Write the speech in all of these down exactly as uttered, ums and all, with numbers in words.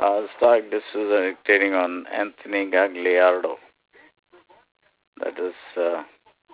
Uh, start, this is a dictating on Anthony Gagliardo. That is uh,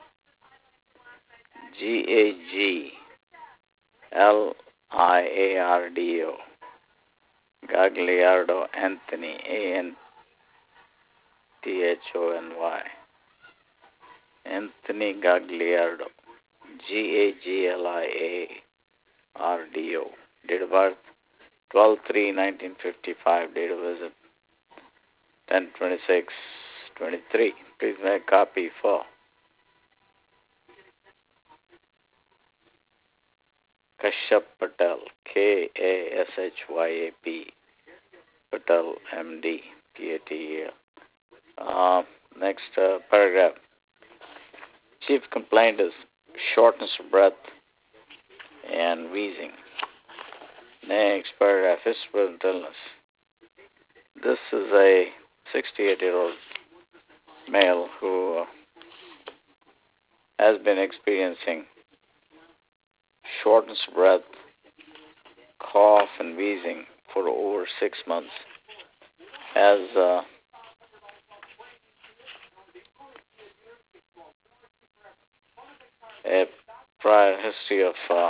G A G L I A R D O. Gagliardo Anthony, A N T H O N Y. Anthony Gagliardo, G A G L I A R D O. Date of birth, twelve three nineteen fifty-five. Date of visit, ten twenty-six twenty-three. Please make a copy for Kashyap Patel, K A S H Y A P, Patel, M D, P A T E L. Uh, next uh, paragraph. Chief complaint is shortness of breath and wheezing. Next paragraph, history of illness. This is a sixty-eight-year-old male who uh, has been experiencing shortness of breath, cough, and wheezing for over six months. Has uh, a prior history of uh,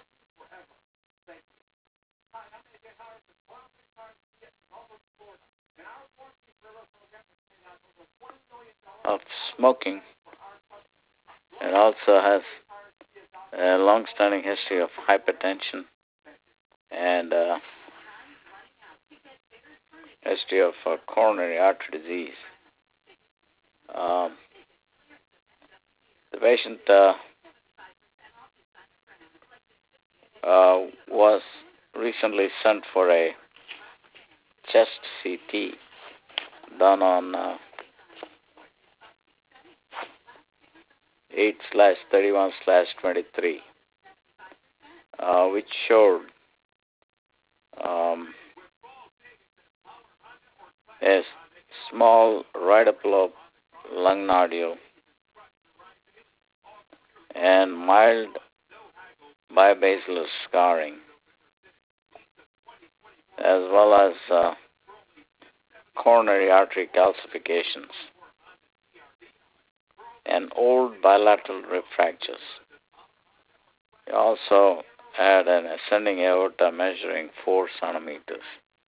of smoking, and also has a long-standing history of hypertension and uh, history of uh, coronary artery disease. Um, the patient uh, uh, was recently sent for a chest C T done on uh, eight slash thirty-one slash twenty-three, uh, which showed um, a small right upper lobe lung nodule and mild bibasilar scarring, as well as uh, coronary artery calcifications and old bilateral rib fractures. He also had an ascending aorta measuring four centimeters.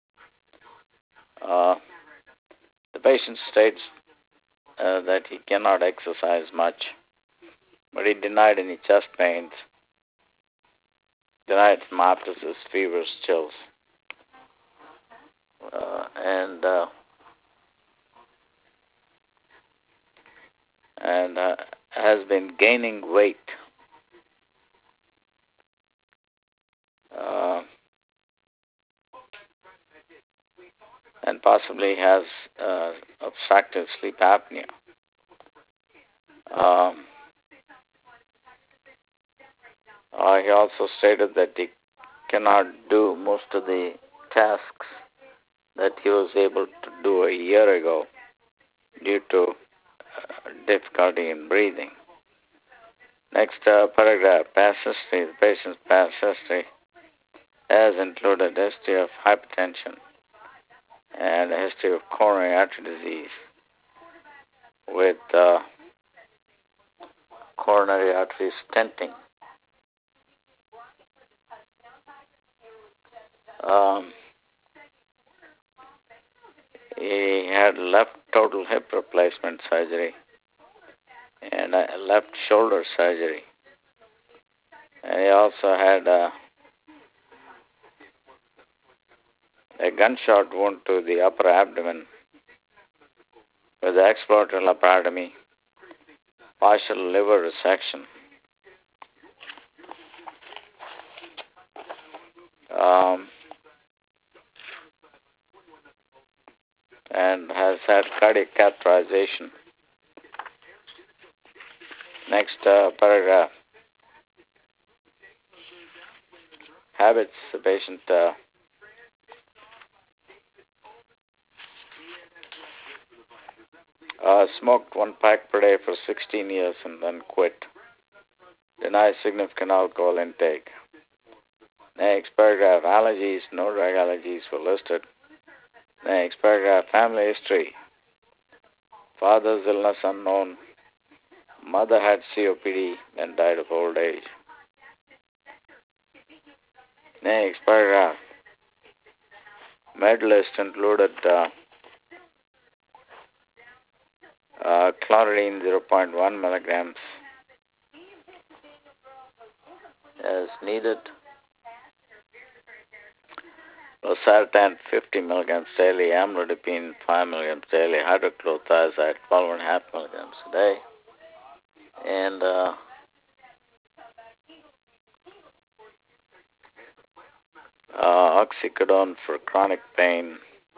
Uh, the patient states uh, that he cannot exercise much, but he denied any chest pains, denied hemoptysis, fevers, chills, uh, and uh, and uh, has been gaining weight. Uh, and possibly has uh, obstructive sleep apnea. Um, uh, he also stated that he cannot do most of the tasks that he was able to do a year ago due to uh, difficulty in breathing. Next uh, paragraph, past history. The patient's past history has included a history of hypertension and a history of coronary artery disease with uh, coronary artery stenting. Um, he had left total hip replacement surgery and a left shoulder surgery. And he also had uh, a gunshot wound to the upper abdomen with exploratory laparotomy, partial liver resection. Um, and has had cardiac catheterization. Next uh, paragraph. Habits. The patient uh, uh, smoked one pack per day for sixteen years and then quit. Denies significant alcohol intake. Next paragraph. Allergies. No drug allergies were listed. Next paragraph, family history. Father's illness unknown. Mother had C O P D and died of old age. Next paragraph. Medalist included uh, uh, chlorine zero point one milligrams as needed. Losartan fifty milligrams daily, amlodipine five milligrams daily, hydrochlorothiazide twelve point five milligrams a day, and uh, uh, oxycodone for chronic pain,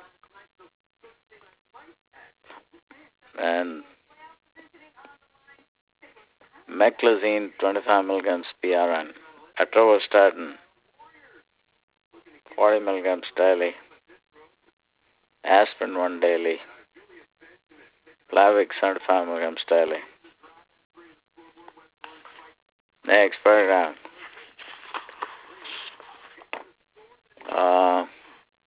and meclizine twenty-five milligrams P R N, atorvastatin forty milligrams daily, aspirin one daily, Plavix seventy-five milligrams daily. Next paragraph. Uh,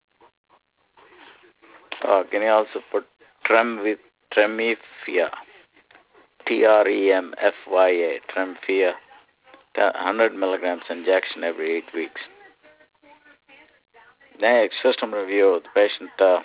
uh, can you also put trem- Tremfya, T R E M F Y A, Tremfya, one hundred milligrams injection every eight weeks. Next, system review. The patient uh,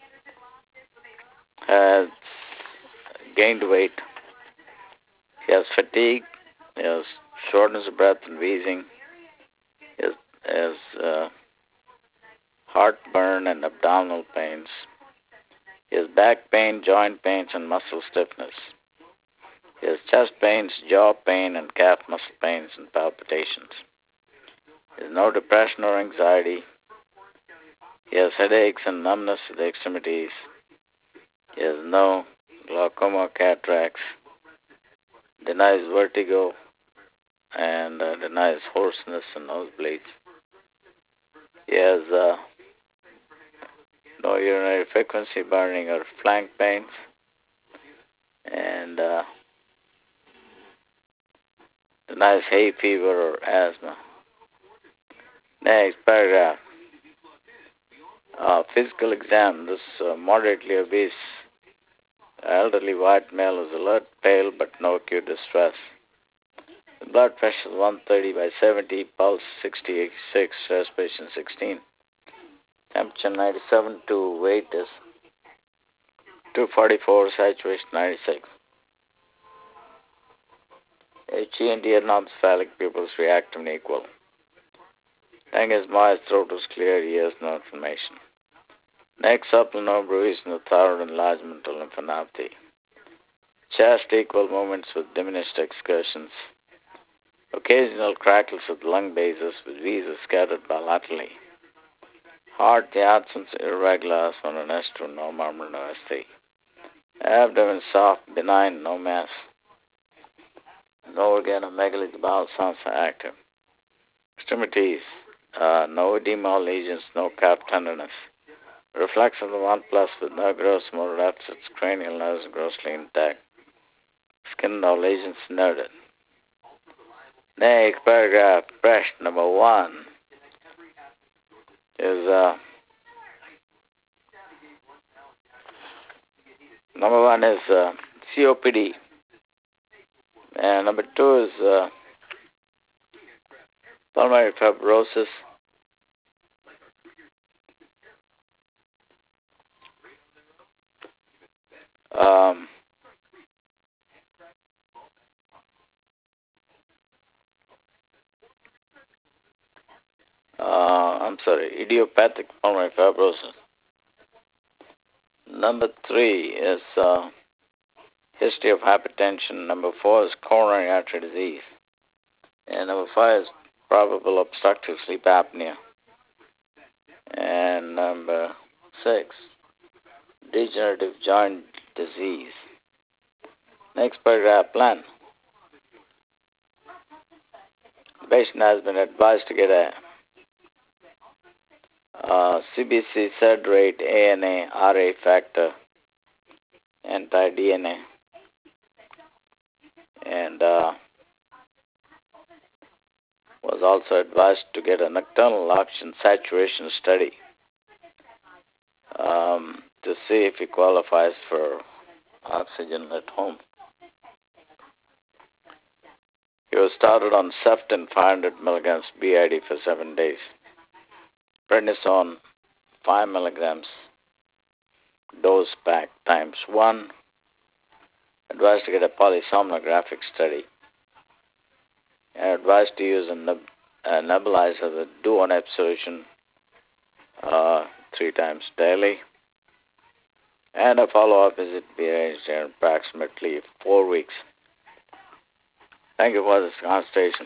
has gained weight. He has fatigue. He has shortness of breath and wheezing. He has, has uh, heartburn and abdominal pains. He has back pain, joint pains, and muscle stiffness. He has chest pains, jaw pain, and calf muscle pains and palpitations. He has no depression or anxiety. He has headaches and numbness of the extremities. He has no glaucoma, cataracts. Denies vertigo and uh, denies hoarseness and nosebleeds. He has uh, no urinary frequency, burning, or flank pains. And uh, denies hay fever or asthma. Next paragraph. Uh, physical exam. This uh, moderately obese elderly white male is alert, pale, but no acute distress. The blood pressure is one thirty by seventy, pulse sixty-six, respiration sixteen. Temperature ninety-seven, to weight is two forty-four, saturation ninety-six. H E and D are non-cephalic pupils react when equal. His Myers throat was clear, he has no inflammation. Next, subtle no bruise, no thyroid enlargement or lymphadenopathy. Chest equal movements with diminished excursions. Occasional crackles of the lung bases with wheezes scattered bilaterally. Heart, the absence irregular, one an S two, no murmur, no S three. Abdomen soft, benign, no mass. No organomegaly, the bowel sounds are active. Extremities, uh, no edema or lesions, no calf tenderness. Reflex of the one plus with no gross motor deficits, cranial nerves grossly intact. Skin no lesions noted. Next paragraph, breast number one is uh, number one is uh, C O P D, and number two is uh, pulmonary fibrosis. Um, uh, I'm sorry, idiopathic pulmonary fibrosis. Number three is uh, history of hypertension. Number four is coronary artery disease. And number five is probable obstructive sleep apnea. And number six, degenerative joint disease. Next paragraph, plan. The patient has been advised to get a uh, C B C, S E D rate, A N A, R A factor, anti-D N A, and uh, was also advised to get a nocturnal oxygen saturation study. Um, to see if he qualifies for oxygen at home. He was started on Ceftin five hundred milligrams B I D for seven days. Prednisone five milligrams dose pack times one. Advised to get a polysomnographic study. And advised to use a, neb- a nebulizer, the Duonep solution, uh, three times daily. And a follow-up visit be arranged in approximately four weeks. Thank you for this consultation.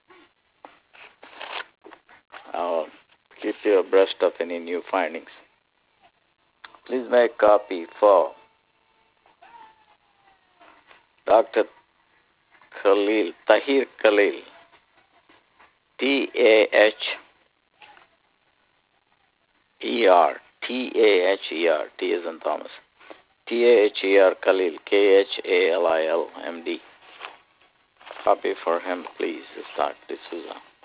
I'll keep you abreast of any new findings. Please make copy for Doctor Khalil, Tahir Khalil, T A H E R, T A H E R, T as in Thomas, T A H E R Khalil, K H A L I L, M D. Copy for him, please, Doctor D'Souza.